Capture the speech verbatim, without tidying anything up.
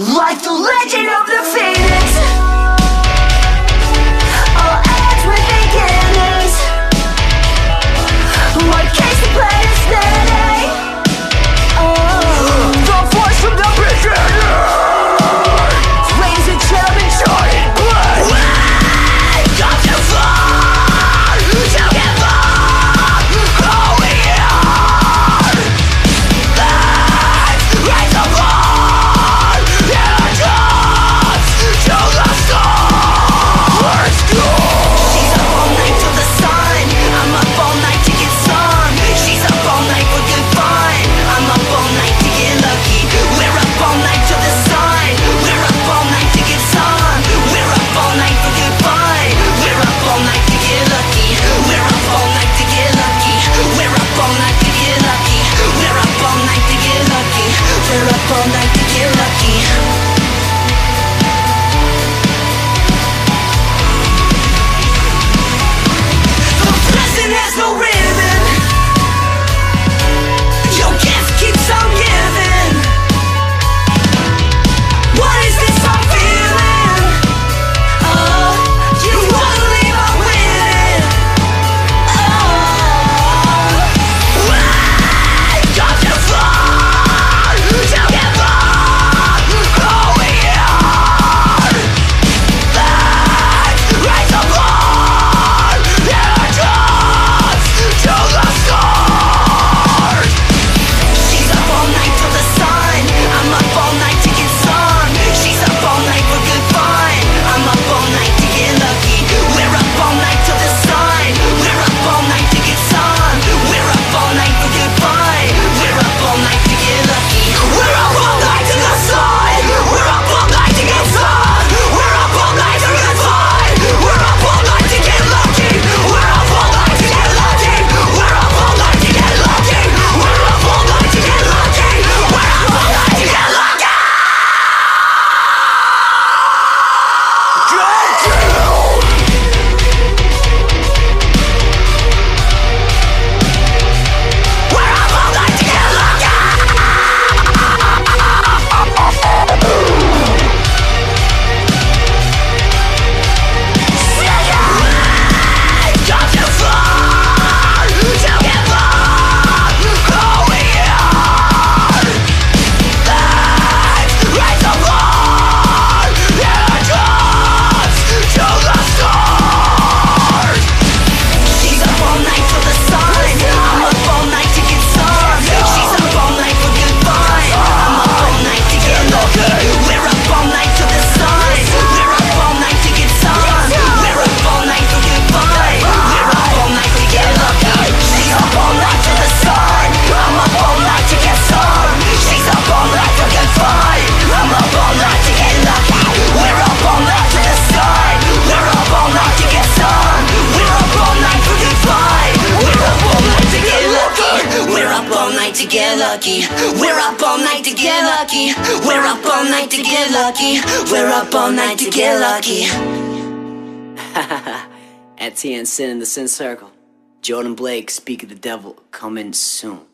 Like the legend of the phoenix, all ends with beginnings. What case to play is steady. Oh, the voice from the beginning. Ladies and gentlemen, Jordan Blake. We got to fall together. All we are. Let's raise the bar. Yeah, just to the stars. She's up all night till the sun. I'm up all night to get some. She's up all night for good fun. I'm up all night to get lucky. We're up all night till the sun. We're up all night to get some. We're up all night for good fun. We're up all night to get lucky. We're up all night to get lucky. We're up all night to get lucky. We're up all night to get lucky. We're up all night to get lucky. The present has no ribbon. Your gift keeps on giving. What is this I'm feeling? Oh, you wanna leave out with it. Oh, we got to fall together. Oh, we are. Let's raise the bar. Yeah, just to the stars. She's up all night till the sun. I'm up all night to get some. She's up all night for good fun. I'm up all night to get lucky. We're up all night till the sun. We're up all night to get some. We're up all night for good fun. We're up all night to get lucky. We're up all night to the sun. We're up all night to get some. We're up all night to get fun. We're up all night to get lucky. We're up all night to get lucky. We're up all night to get lucky. We're up all night to get lucky. We're up all night to get lucky. We're up all night to get lucky. Got to fall together. Oh, we are. Let's raise the bar. Yeah, just to the stars. She's up all night till the sun. I'm up all night to get some. She's up all night for good fun. I'm up all night to get lucky. We're up all night till the sun. We're up all night to get some. We're up all night for good fun. We're up all night to get lucky. She's up all night till the sun. I'm up all night to get some. She's up all night for good fun. I'm up all night to get lucky. We're up all night to the sun. We're up all night to get some. We're up all night for good fun. We're up all night to get lucky. We're up all night to get lucky. We're up all night to get lucky. We're up all night to get lucky. We're up all night to get lucky. Etienne Sin in the Sin Circle. Jordan Blake, Speak of the Devil, coming soon.